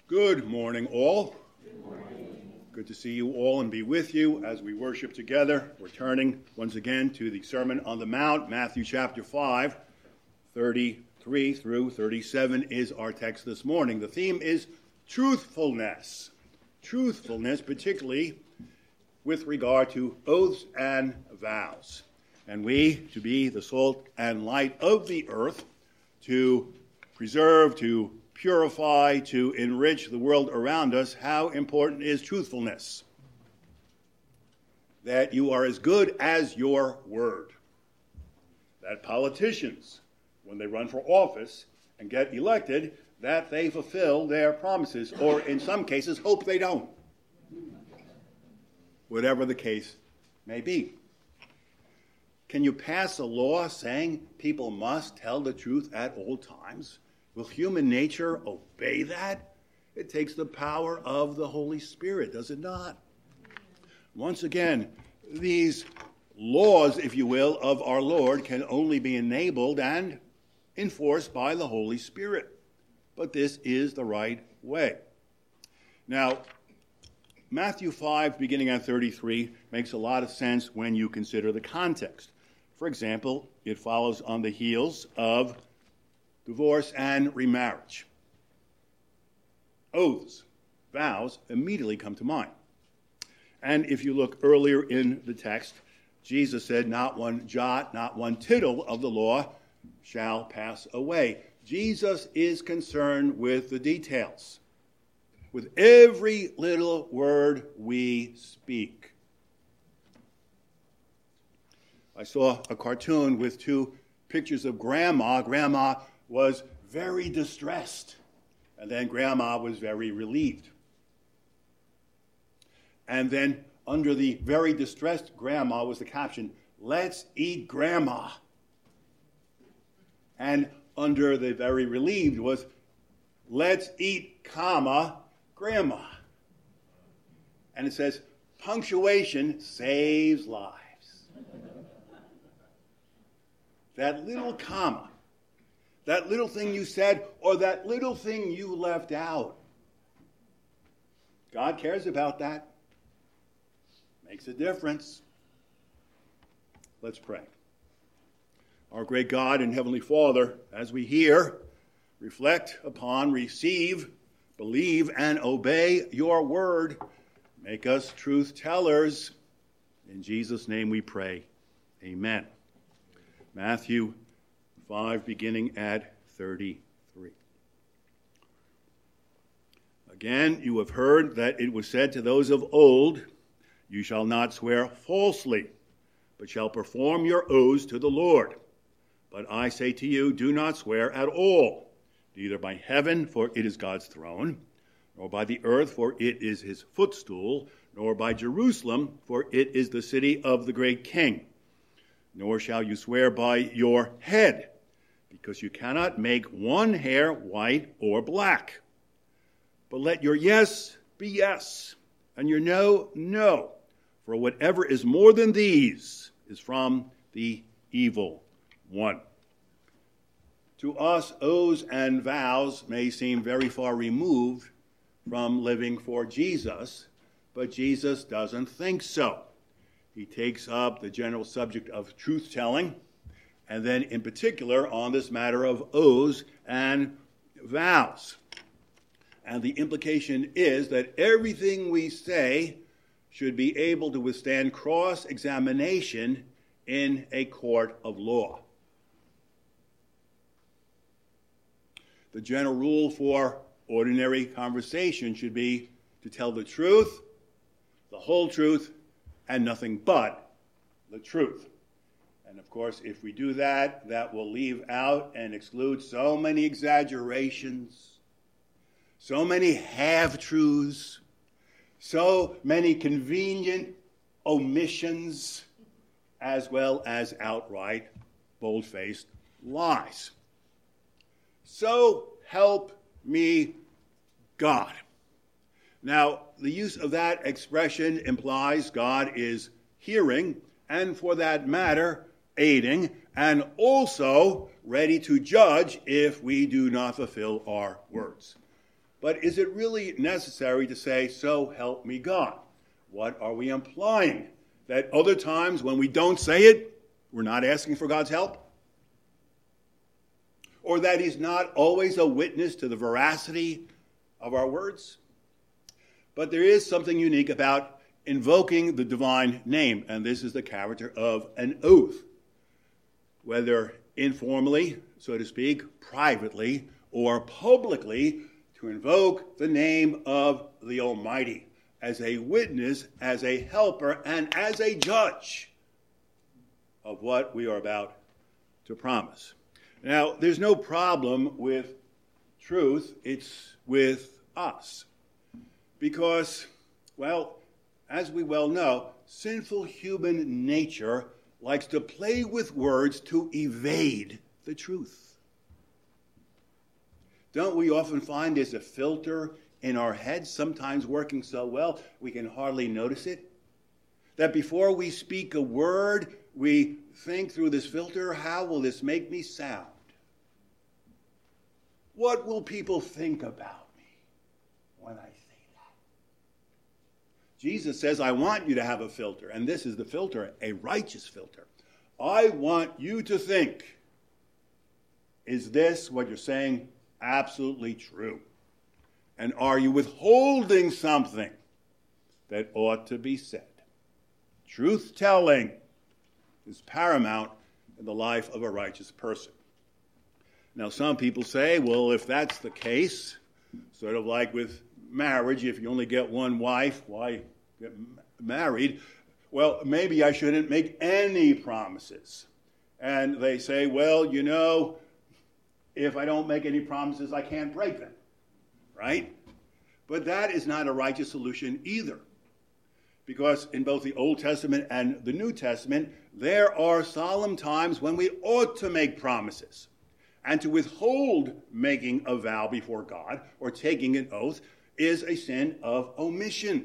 Good morning, all. Good to see you all and be with you as we worship together. We're turning once again to the Sermon on the Mount, Matthew chapter 5, 33 through 37 is our text this morning. The theme is truthfulness. Truthfulness, particularly with regard to oaths and vows. And we, to be the salt and light of the earth, to preserve, to purify, to enrich the world around us, how important is truthfulness? That you are as good as your word. That politicians, when they run for office and get elected, that they fulfill their promises, or in some cases, hope they don't. Whatever the case may be. Can you pass a law saying people must tell the truth at all times? Will human nature obey that? It takes the power of the Holy Spirit, does it not? Once again, these laws, if you will, of our Lord can only be enabled and enforced by the Holy Spirit. But this is the right way. Now, Matthew 5, beginning at 33, makes a lot of sense when you consider the context. For example, it follows on the heels of divorce and remarriage. Oaths, vows immediately come to mind. And if you look earlier in the text, Jesus said, not one jot, not one tittle of the law shall pass away. Jesus is concerned with the details, with every little word we speak. I saw a cartoon with two pictures of Grandma. Grandma was very distressed, and then Grandma was very relieved. And then under the very distressed Grandma was the caption, "Let's eat Grandma." And under the very relieved was, "Let's eat, Grandma." And it says, punctuation saves lives. That little comma, that little thing you said, or that little thing you left out. God cares about that. Makes a difference. Let's pray. Our great God and Heavenly Father, as we hear, reflect upon, receive, believe, and obey your word, make us truth tellers. In Jesus' name we pray. Amen. Matthew 5, beginning at 33. Again, you have heard that it was said to those of old, "You shall not swear falsely, but shall perform your oaths to the Lord. But I say to you, do not swear at all, neither by heaven, for it is God's throne, nor by the earth, for it is his footstool, nor by Jerusalem, for it is the city of the great King. Nor shall you swear by your head, because you cannot make one hair white or black. But let your yes be yes, and your no, no. For whatever is more than these is from the evil one." To us, oaths and vows may seem very far removed from living for Jesus, but Jesus doesn't think so. He takes up the general subject of truth-telling, and then in particular on this matter of oaths and vows. And the implication is that everything we say should be able to withstand cross-examination in a court of law. The general rule for ordinary conversation should be to tell the truth, the whole truth, and nothing but the truth. And of course, if we do that, that will leave out and exclude so many exaggerations, so many half-truths, so many convenient omissions, as well as outright, bold-faced lies. So help me God. Now, the use of that expression implies God is hearing, and for that matter, aiding, and also ready to judge if we do not fulfill our words. But is it really necessary to say, so help me God? What are we implying? That other times when we don't say it, we're not asking for God's help? Or that he's not always a witness to the veracity of our words? But there is something unique about invoking the divine name, and this is the character of an oath. Whether informally, so to speak, privately, or publicly, to invoke the name of the Almighty as a witness, as a helper, and as a judge of what we are about to promise. Now, there's no problem with truth, it's with us. Because, well, as we well know, sinful human nature likes to play with words to evade the truth. Don't we often find there's a filter in our heads, sometimes working so well we can hardly notice it? That before we speak a word, we think through this filter, how will this make me sound? What will people think about me when I say that? Jesus says, I want you to have a filter, and this is the filter, a righteous filter. I want you to think, is this what you're saying absolutely true? And are you withholding something that ought to be said? Truth-telling is paramount in the life of a righteous person. Now, some people say, well, if that's the case, sort of like with marriage, if you only get one wife, why get married? Well, maybe I shouldn't make any promises. And they say, well, you know, if I don't make any promises, I can't break them, right? But that is not a righteous solution either. Because in both the Old Testament and the New Testament, there are solemn times when we ought to make promises. And to withhold making a vow before God or taking an oath is a sin of omission.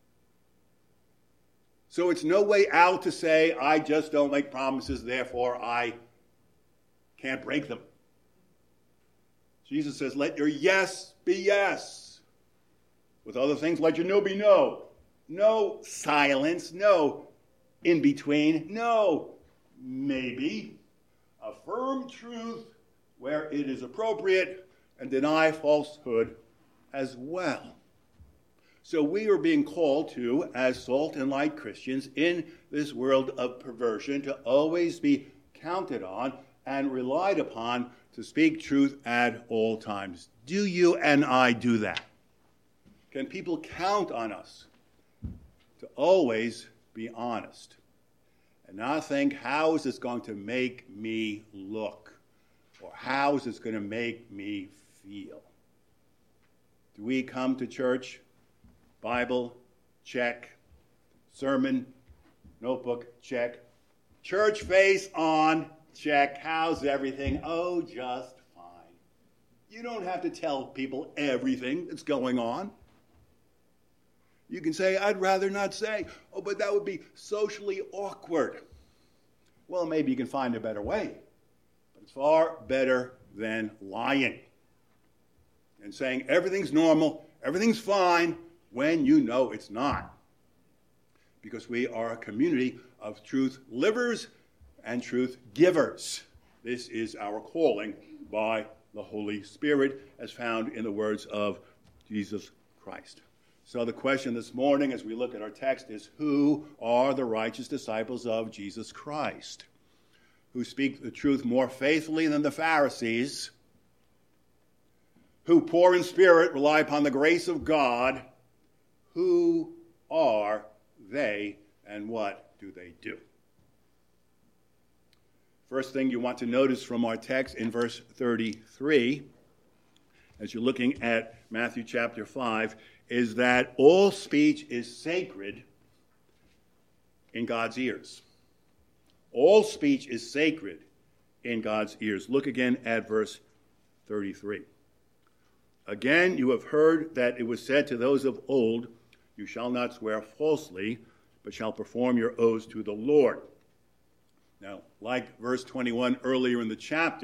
So it's no way out to say, I just don't make promises, therefore I can't break them. Jesus says, let your yes be yes. With other things, let your no be no. No silence, no in between, no maybe. A firm truth where it is appropriate, and deny falsehood as well. So we are being called to, as salt and light Christians, in this world of perversion, to always be counted on and relied upon to speak truth at all times. Do you and I do that? Can people count on us to always be honest and not think, how is this going to make me look? Or how is this going to make me feel? Do we come to church, Bible, check, sermon, notebook, check, church face on, check, how's everything? Oh, just fine. You don't have to tell people everything that's going on. You can say, I'd rather not say, oh, but that would be socially awkward. Well, maybe you can find a better way. It's far better than lying and saying everything's normal, everything's fine, when you know it's not. Because we are a community of truth livers and truth givers. This is our calling by the Holy Spirit, as found in the words of Jesus Christ. So the question this morning, as we look at our text, is who are the righteous disciples of Jesus Christ? Who speak the truth more faithfully than the Pharisees, who poor in spirit rely upon the grace of God. Who are they and what do they do? First thing you want to notice from our text in verse 33, as you're looking at Matthew chapter 5, is that all speech is sacred in God's ears. All speech is sacred in God's ears. Look again at verse 33. Again, you have heard that it was said to those of old, you shall not swear falsely, but shall perform your oaths to the Lord. Now, like verse 21 earlier in the chapter,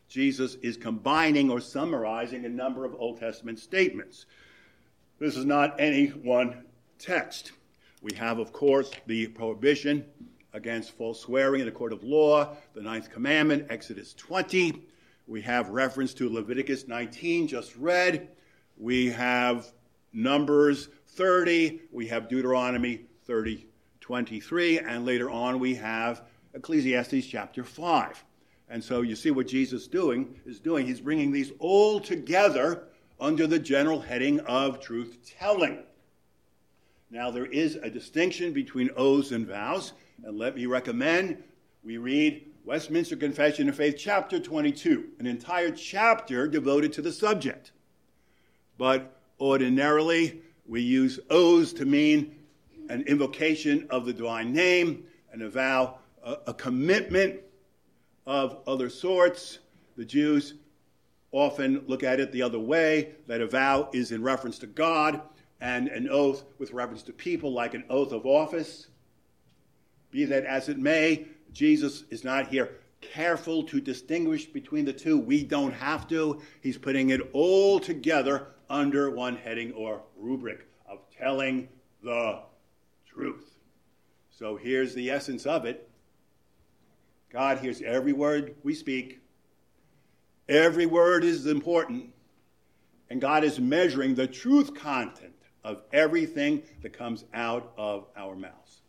Jesus is combining or summarizing a number of Old Testament statements. This is not any one text. We have, of course, the prohibition against false swearing in the court of law, the 9th commandment, Exodus 20. We have reference to Leviticus 19, just read. We have Numbers 30. We have Deuteronomy 23. And later on, we have Ecclesiastes chapter 5. And so you see what Jesus is doing. He's bringing these all together under the general heading of truth-telling. Now, there is a distinction between oaths and vows, and let me recommend we read Westminster Confession of Faith, chapter 22, an entire chapter devoted to the subject. But ordinarily, we use oaths to mean an invocation of the divine name, and a vow, a commitment of other sorts. The Jews often look at it the other way, that a vow is in reference to God, and an oath with reference to people, like an oath of office. Be that as it may, Jesus is not here careful to distinguish between the two. We don't have to. He's putting it all together under one heading or rubric of telling the truth. So here's the essence of it. God hears every word we speak. Every word is important. And God is measuring the truth content of everything that comes out of our mouths.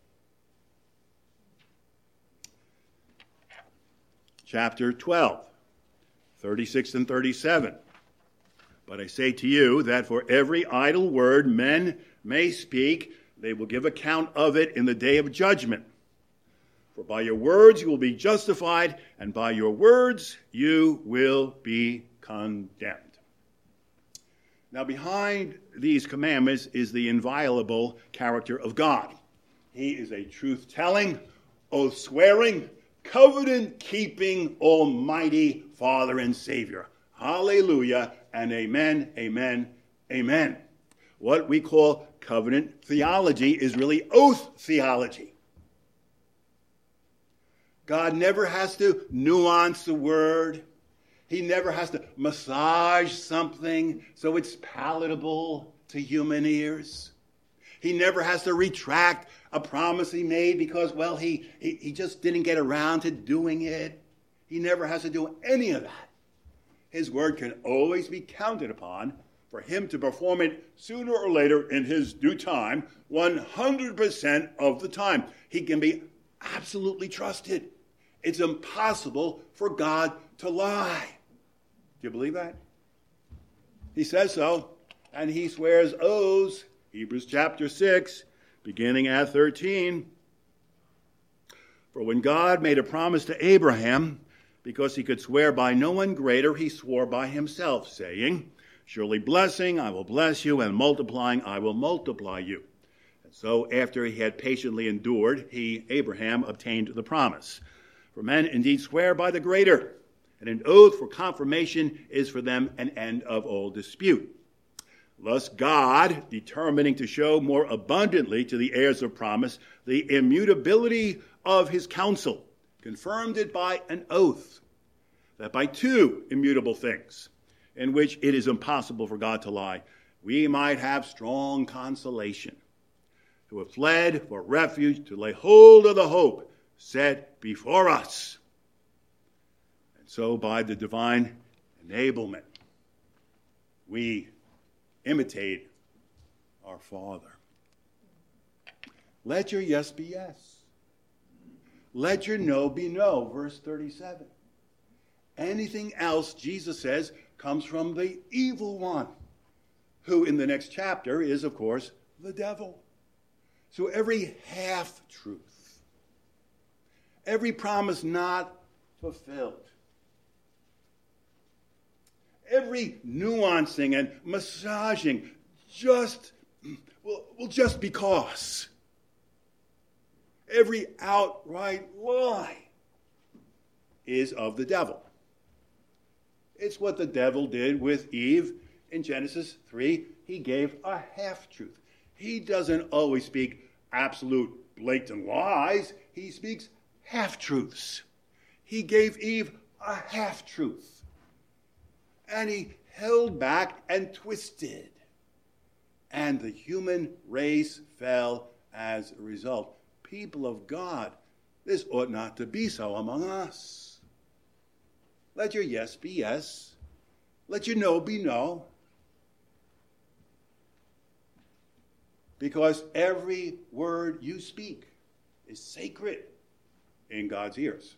Chapter 12, 36 and 37. But I say to you that for every idle word men may speak, they will give account of it in the day of judgment. For by your words you will be justified, and by your words you will be condemned. Now, behind these commandments is the inviolable character of God. He is a truth-telling, oath-swearing, covenant-keeping, almighty Father and Savior. Hallelujah, and amen, amen, amen. What we call covenant theology is really oath theology. God never has to nuance the word. He never has to massage something so it's palatable to human ears. He never has to retract a promise he made because, well, he just didn't get around to doing it. He never has to do any of that. His word can always be counted upon for him to perform it sooner or later in his due time, 100% of the time. He can be absolutely trusted. It's impossible for God to lie. Do you believe that? He says so, and he swears oaths. Hebrews chapter 6, beginning at 13. For when God made a promise to Abraham, because he could swear by no one greater, he swore by himself, saying, surely blessing, I will bless you, and multiplying, I will multiply you. And so after he had patiently endured, Abraham, obtained the promise. For men indeed swear by the greater, and an oath for confirmation is for them an end of all dispute. Thus God, determining to show more abundantly to the heirs of promise the immutability of his counsel, confirmed it by an oath, that by two immutable things, in which it is impossible for God to lie, we might have strong consolation, who have fled for refuge to lay hold of the hope set before us. And so by the divine enablement, we imitate our Father. Let your yes be yes. Let your no be no, verse 37. Anything else, Jesus says, comes from the evil one, who in the next chapter is, of course, the devil. So every half-truth, every promise not fulfilled, every nuancing and massaging just because, every outright lie is of the devil. It's what the devil did with Eve in Genesis 3. He gave a half-truth. He doesn't always speak absolute blatant lies. He speaks half-truths. He gave Eve a half-truth. And he held back and twisted. And the human race fell as a result. People of God, this ought not to be so among us. Let your yes be yes. Let your no be no. Because every word you speak is sacred in God's ears.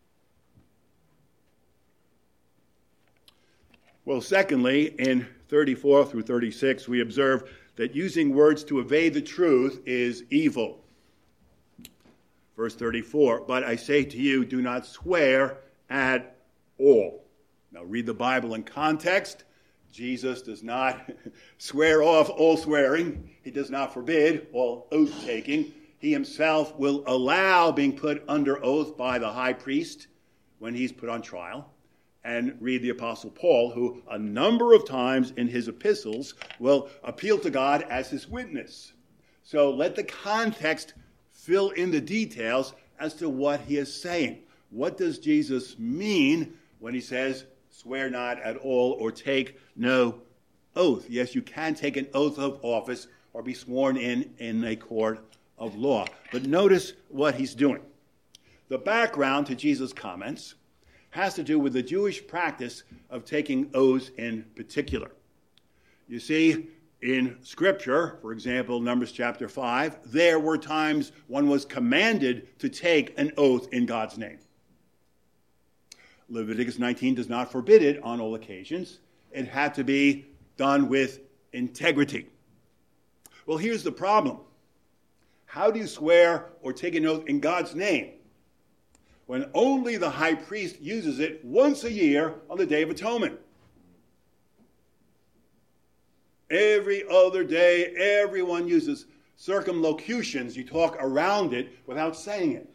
Well, secondly, in 34 through 36, we observe that using words to evade the truth is evil. Verse 34, but I say to you, do not swear at all. Now read the Bible in context. Jesus does not swear off all swearing. He does not forbid all oath-taking. He himself will allow being put under oath by the high priest when he's put on trial. And read the Apostle Paul, who a number of times in his epistles will appeal to God as his witness. So let the context fill in the details as to what he is saying. What does Jesus mean when he says, swear not at all or take no oath? Yes, you can take an oath of office or be sworn in a court of law. But notice what he's doing. The background to Jesus' comments has to do with the Jewish practice of taking oaths in particular. You see, in Scripture, for example, Numbers chapter 5, there were times one was commanded to take an oath in God's name. Leviticus 19 does not forbid it on all occasions. It had to be done with integrity. Well, here's the problem. How do you swear or take an oath in God's name when only the high priest uses it once a year on the Day of Atonement? Every other day, everyone uses circumlocutions. You talk around it without saying it.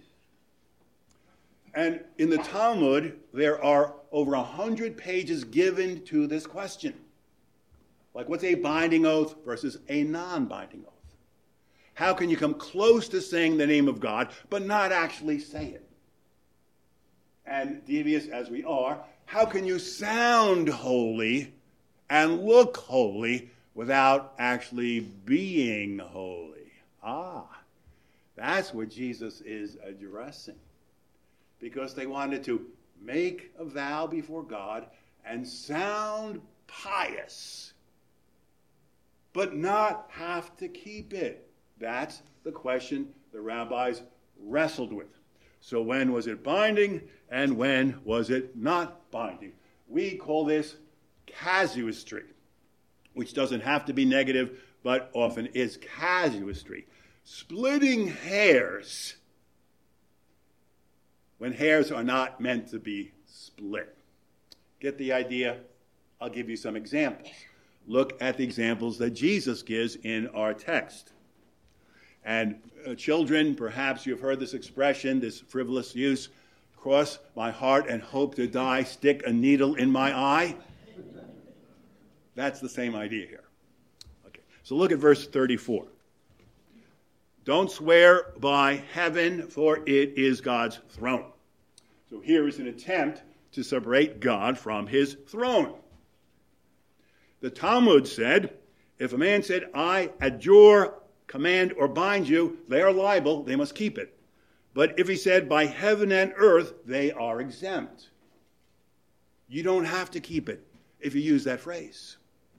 And in the Talmud, there are over 100 pages given to this question. Like, what's a binding oath versus a non-binding oath? How can you come close to saying the name of God, but not actually say it? And devious as we are, how can you sound holy and look holy without actually being holy? That's what Jesus is addressing. Because they wanted to make a vow before God and sound pious, but not have to keep it. That's the question the rabbis wrestled with. So when was it binding and when was it not binding? We call this casuistry, which doesn't have to be negative, but often is casuistry. Splitting hairs when hairs are not meant to be split. Get the idea? I'll give you some examples. Look at the examples that Jesus gives in our text. And children, perhaps you've heard this expression, this frivolous use, cross my heart and hope to die, stick a needle in my eye. That's the same idea here. Okay, so look at verse 34. Don't swear by heaven, for it is God's throne. So here is an attempt to separate God from his throne. The Talmud said, if a man said, I adjure, command, or bind you, they are liable, they must keep it. But if he said, by heaven and earth, they are exempt. You don't have to keep it if you use that phrase.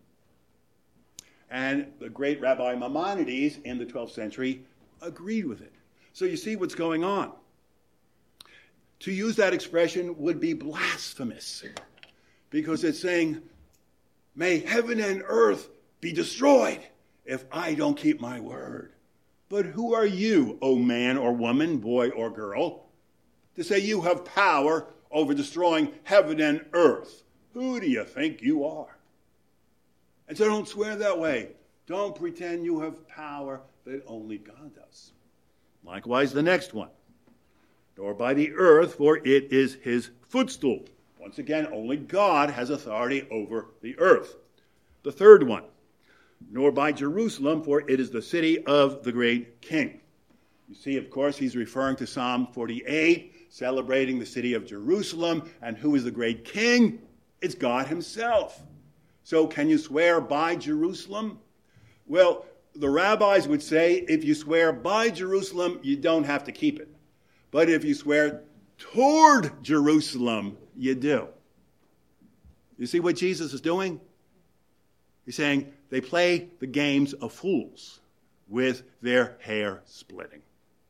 And the great Rabbi Maimonides in the 12th century agreed with it. So you see what's going on. To use that expression would be blasphemous, because it's saying, may heaven and earth be destroyed if I don't keep my word. But who are you, O man or woman, boy or girl, to say you have power over destroying heaven and earth? Who do you think you are? And so don't swear that way. Don't pretend you have power that only God does. Likewise, the next one. Nor by the earth, for it is his footstool. Once again, only God has authority over the earth. The third one. Nor by Jerusalem, for it is the city of the great king. You see, of course, he's referring to Psalm 48, celebrating the city of Jerusalem. And who is the great king? It's God himself. So can you swear by Jerusalem? Well, the rabbis would say if you swear by Jerusalem, you don't have to keep it. But if you swear toward Jerusalem, you do. You see what Jesus is doing? He's saying they play the games of fools with their hair splitting.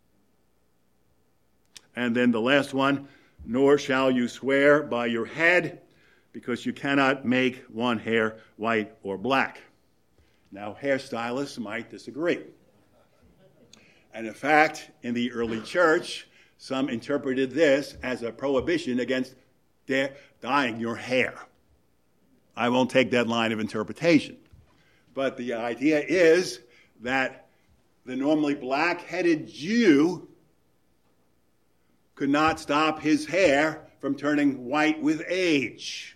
And then the last one, nor shall you swear by your head, because you cannot make one hair white or black. Now, hairstylists might disagree. And in fact, in the early church, some interpreted this as a prohibition against dyeing your hair. I won't take that line of interpretation. But the idea is that the normally black-headed Jew could not stop his hair from turning white with age.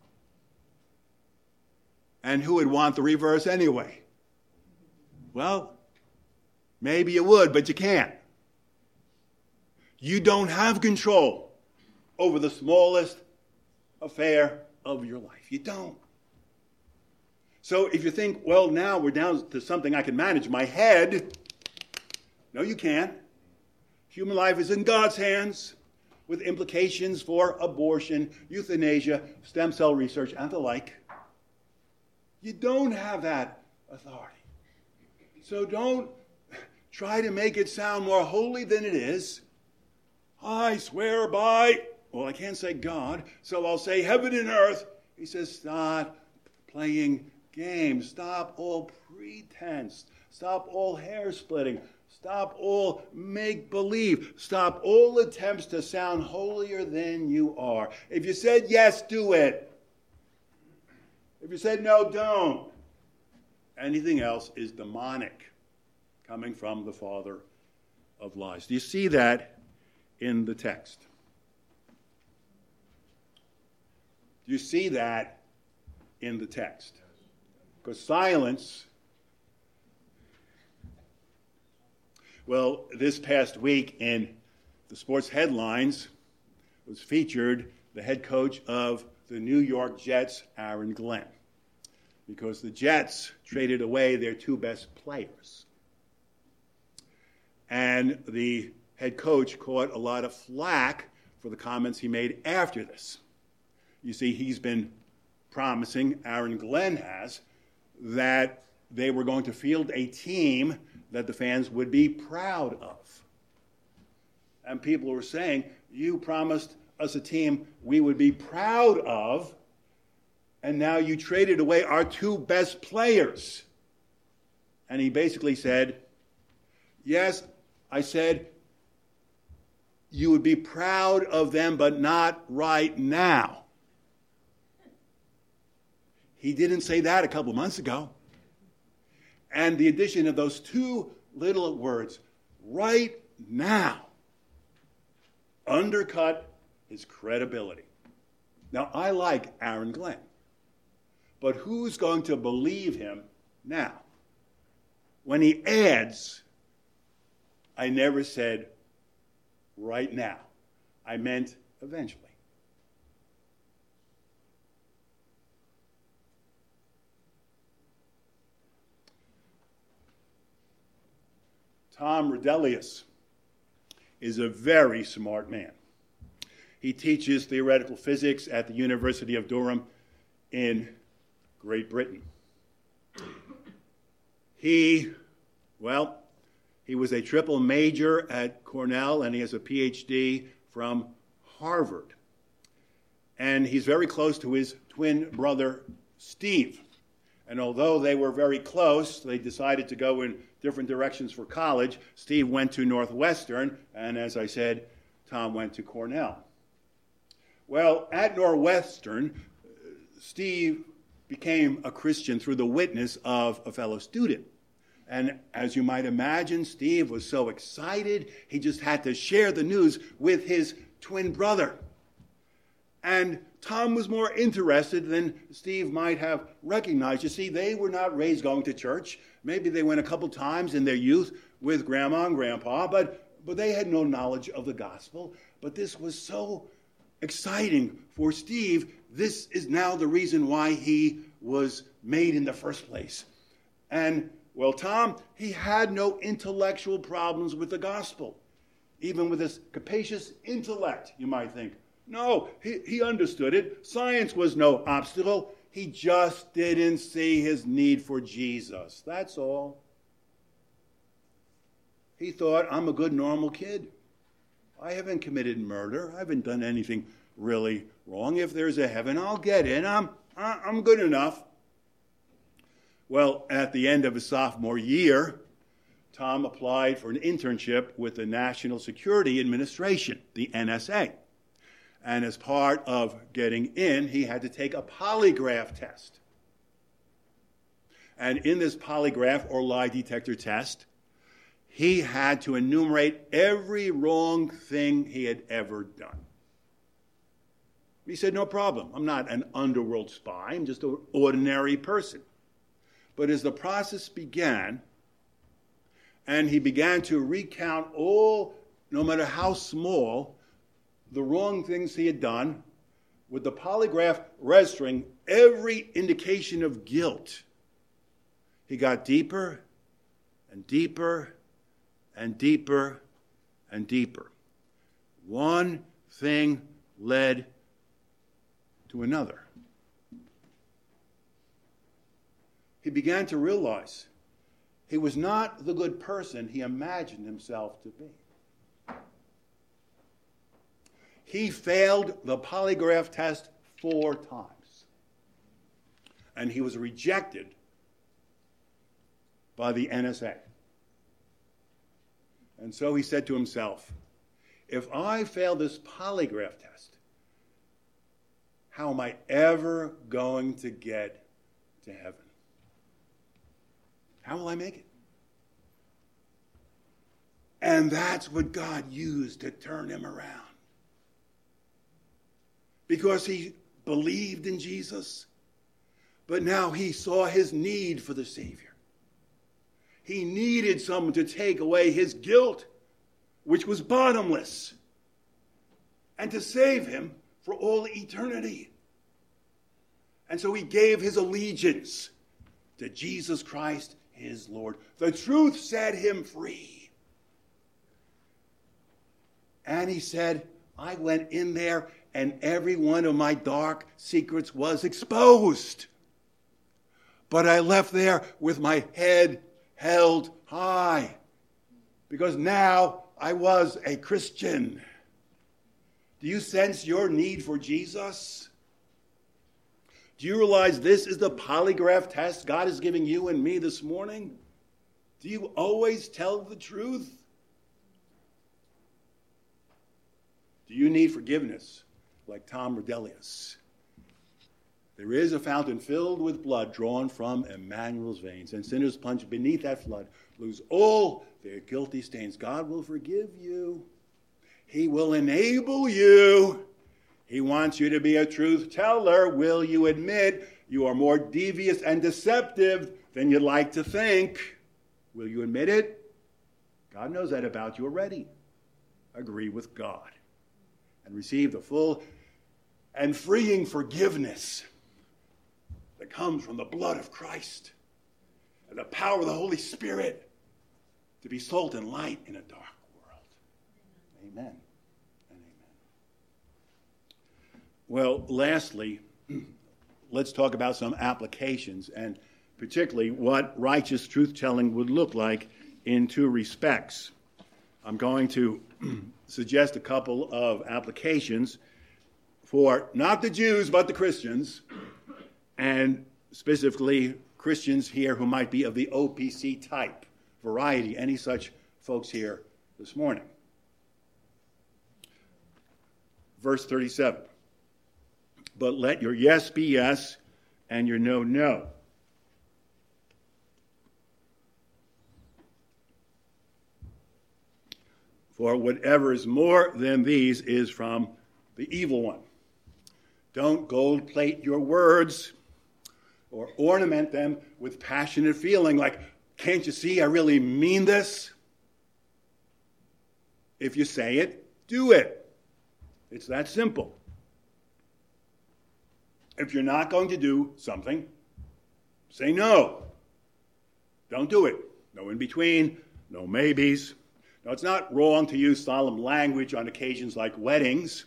And who would want the reverse anyway? Well, maybe you would, but you can't. You don't have control over the smallest affair of your life. You don't. So if you think, well, now we're down to something I can manage, my head, no, you can't. Human life is in God's hands, with implications for abortion, euthanasia, stem cell research, and the like. You don't have that authority. So don't try to make it sound more holy than it is. I swear by, well, I can't say God, so I'll say heaven and earth. He says, stop playing games. Stop all pretense. Stop all hair splitting. Stop all make-believe. Stop all attempts to sound holier than you are. If you said yes, do it. If you said no, don't. Anything else is demonic, coming from the father of lies. Do you see that in the text? Do you see that in the text? Because silence, well, this past week in the sports headlines was featured the head coach of the New York Jets, Aaron Glenn, because the Jets traded away their two best players. And the head coach caught a lot of flack for the comments he made after this. You see, he's been promising, Aaron Glenn has, that they were going to field a team that the fans would be proud of. And people were saying, you promised us a team we would be proud of, and now you traded away our two best players. And he basically said, yes, I said you would be proud of them, but not right now. He didn't say that a couple months ago. And the addition of those two little words, right now, undercut his credibility. Now, I like Aaron Glenn, but who's going to believe him now? When he adds, I never said right now. I meant eventually. Tom Rodelius is a very smart man. He teaches theoretical physics at the University of Durham in Great Britain. He was a triple major at Cornell, and he has a PhD from Harvard. And he's very close to his twin brother, Steve. And although they were very close, they decided to go in different directions for college. Steve went to Northwestern, and as I said, Tom went to Cornell. Well, at Northwestern, Steve became a Christian through the witness of a fellow student. And as you might imagine, Steve was so excited, he just had to share the news with his twin brother. And Tom was more interested than Steve might have recognized. You see, they were not raised going to church. Maybe they went a couple times in their youth with Grandma and Grandpa, but they had no knowledge of the gospel. But this was so exciting for Steve. This is now the reason why he was made in the first place. And, well, Tom, he had no intellectual problems with the gospel. Even with his capacious intellect, you might think. No, he understood it. Science was no obstacle. He just didn't see his need for Jesus. That's all. He thought, I'm a good, normal kid. I haven't committed murder. I haven't done anything really wrong. If there's a heaven, I'll get in. I'm good enough. Well, at the end of his sophomore year, Tom applied for an internship with the National Security Administration, the NSA. And as part of getting in, he had to take a polygraph test. And in this polygraph or lie detector test, he had to enumerate every wrong thing he had ever done. He said, no problem. I'm not an underworld spy. I'm just an ordinary person. But as the process began, and he began to recount all, no matter how small, the wrong things he had done, with the polygraph registering every indication of guilt, he got deeper and deeper and deeper and deeper. One thing led to another. He began to realize he was not the good person he imagined himself to be. He failed the polygraph test 4 times. And he was rejected by the NSA. And so he said to himself, if I fail this polygraph test, how am I ever going to get to heaven? How will I make it? And that's what God used to turn him around. Because he believed in Jesus, but now he saw his need for the Savior. He needed someone to take away his guilt, which was bottomless, and to save him for all eternity. And so he gave his allegiance to Jesus Christ, his Lord. The truth set him free. And he said, I went in there and every one of my dark secrets was exposed. But I left there with my head held high, because now I was a Christian. Do you sense your need for Jesus? Do you realize this is the polygraph test God is giving you and me this morning? Do you always tell the truth? Do you need forgiveness like Tom Rodelius? There is a fountain filled with blood drawn from Emmanuel's veins, and sinners plunged beneath that flood lose all their guilty stains. God will forgive you. He will enable you. He wants you to be a truth teller. Will you admit you are more devious and deceptive than you'd like to think? Will you admit it? God knows that about you already. Agree with God and receive the full and freeing forgiveness that comes from the blood of Christ and the power of the Holy Spirit to be salt and light in a dark world. Amen and amen. Well, lastly, let's talk about some applications, and particularly what righteous truth-telling would look like in 2 respects. I'm going to suggest a couple of applications for not the Jews, but the Christians, and specifically Christians here who might be of the OPC type, variety, any such folks here this morning. Verse 37, but let your yes be yes and your no, no. For whatever is more than these is from the evil one. Don't gold plate your words or ornament them with passionate feeling like, can't you see I really mean this? If you say it, do it. It's that simple. If you're not going to do something, say no. Don't do it. No in between, no maybes. Now, it's not wrong to use solemn language on occasions like weddings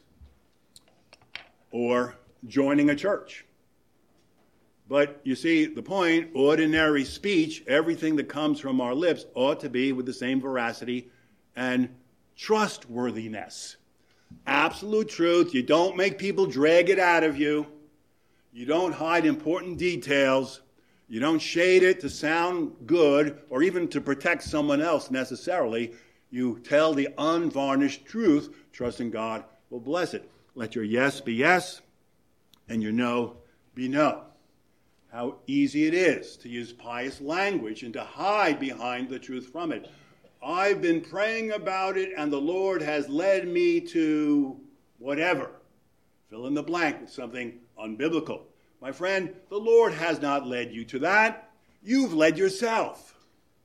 or joining a church. But you see, the point, ordinary speech, everything that comes from our lips ought to be with the same veracity and trustworthiness. Absolute truth. You don't make people drag it out of you. You don't hide important details. You don't shade it to sound good or even to protect someone else necessarily. You tell the unvarnished truth, trusting God will bless it. Let your yes be yes and your no be no. How easy it is to use pious language and to hide behind the truth from it. I've been praying about it and the Lord has led me to whatever. Fill in the blank with something unbiblical. My friend, the Lord has not led you to that. You've led yourself.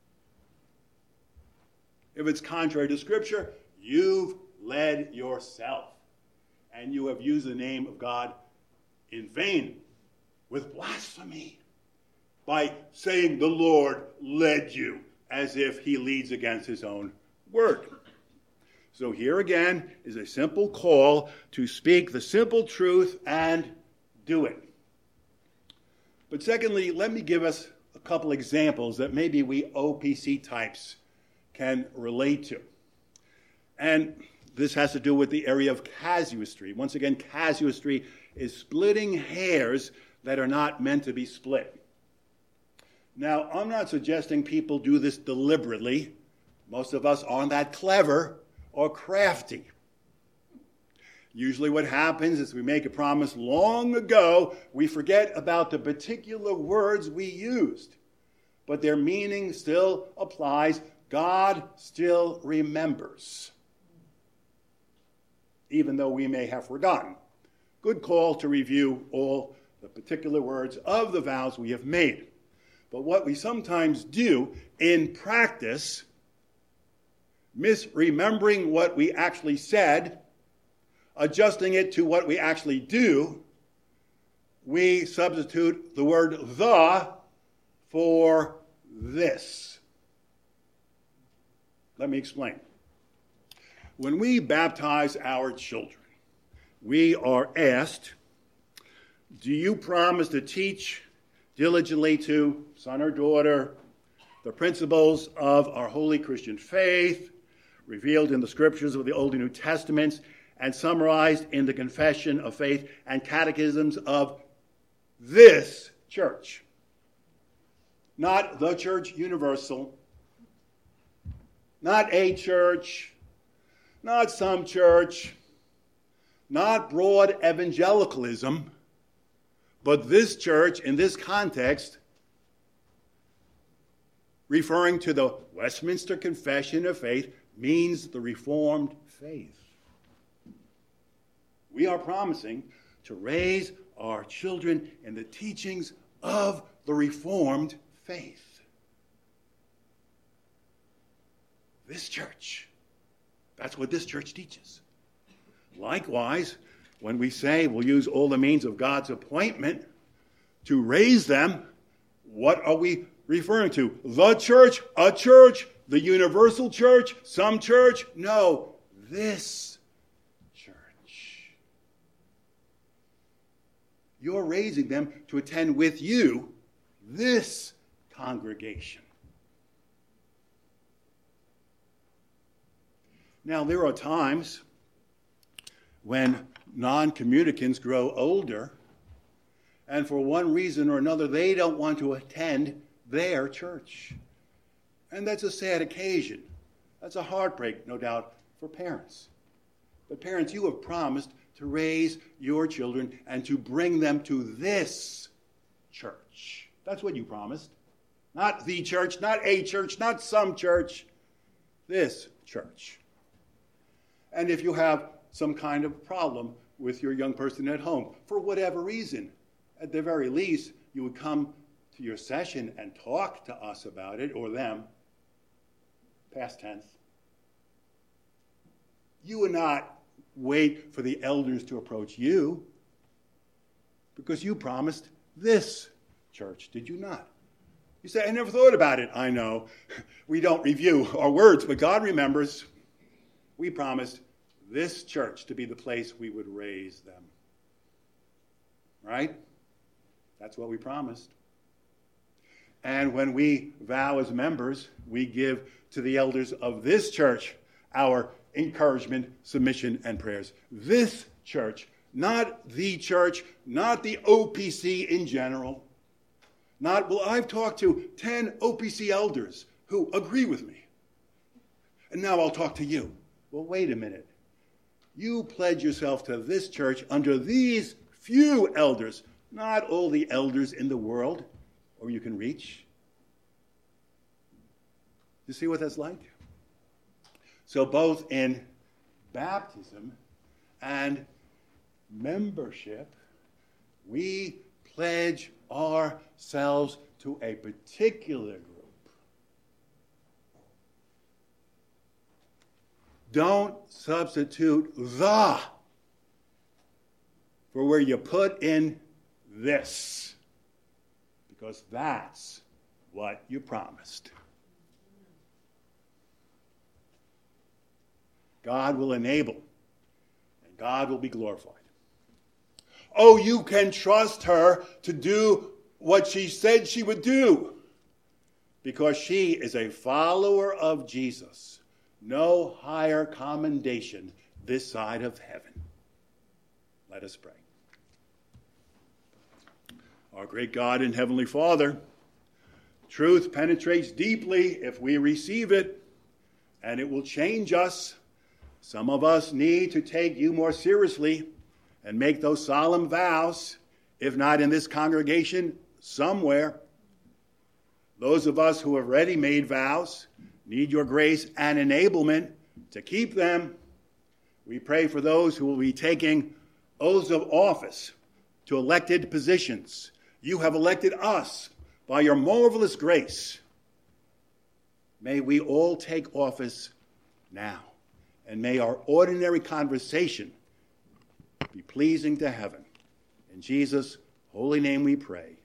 If it's contrary to Scripture, you've led yourself. And you have used the name of God in vain with blasphemy by saying the Lord led you as if he leads against his own word. So here again is a simple call to speak the simple truth and do it. But secondly, let me give us a couple examples that maybe we OPC types can relate to. And this has to do with the area of casuistry. Once again, casuistry is splitting hairs that are not meant to be split. Now, I'm not suggesting people do this deliberately. Most of us aren't that clever or crafty. Usually what happens is we make a promise long ago, we forget about the particular words we used, but their meaning still applies. God still remembers, even though we may have forgotten. Good call to review all the particular words of the vows we have made. But what we sometimes do in practice, misremembering what we actually said, adjusting it to what we actually do, we substitute the word the for this. Let me explain. When we baptize our children, we are asked, do you promise to teach diligently to son or daughter the principles of our holy Christian faith, revealed in the scriptures of the Old and New Testaments, and summarized in the Confession of Faith and Catechisms of this church? Not the Church Universal, not a church, not some church, not broad evangelicalism, but this church in this context, referring to the Westminster Confession of Faith, means the Reformed faith. We are promising to raise our children in the teachings of the Reformed faith. This church, that's what this church teaches. Likewise, when we say we'll use all the means of God's appointment to raise them, what are we referring to? The church, a church, the universal church, some church? No, this church. You're raising them to attend with you this congregation. Now, there are times when non-communicants grow older, and for one reason or another, they don't want to attend their church. And that's a sad occasion. That's a heartbreak, no doubt, for parents. But parents, you have promised to raise your children and to bring them to this church. That's what you promised. Not the church, not a church, not some church. This church. And if you have some kind of problem with your young person at home, for whatever reason, at the very least, you would come to your session and talk to us about it, or them, past tense. You would not wait for the elders to approach you, because you promised this church, did you not? You say, I never thought about it. I know. We don't review our words, but God remembers. We promised this church to be the place we would raise them. Right? That's what we promised. And when we vow as members, we give to the elders of this church our encouragement, submission, and prayers. This church, not the church, not the OPC in general. Not, well, I've talked to 10 OPC elders who agree with me. And now I'll talk to you. Well, wait a minute. You pledge yourself to this church under these few elders, not all the elders in the world, or you can reach. You see what that's like? So both in baptism and membership, we pledge ourselves to a particular group. Don't substitute the for where you put in this, because that's what you promised. God will enable, and God will be glorified. Oh, you can trust her to do what she said she would do, because she is a follower of Jesus. No higher commendation this side of heaven. Let us pray. Our great God and Heavenly Father, truth penetrates deeply if we receive it, and it will change us. Some of us need to take you more seriously and make those solemn vows, if not in this congregation, somewhere. Those of us who have already made vows need your grace and enablement to keep them. We pray for those who will be taking oaths of office to elected positions. You have elected us by your marvelous grace. May we all take office now, and may our ordinary conversation be pleasing to heaven. In Jesus' holy name we pray.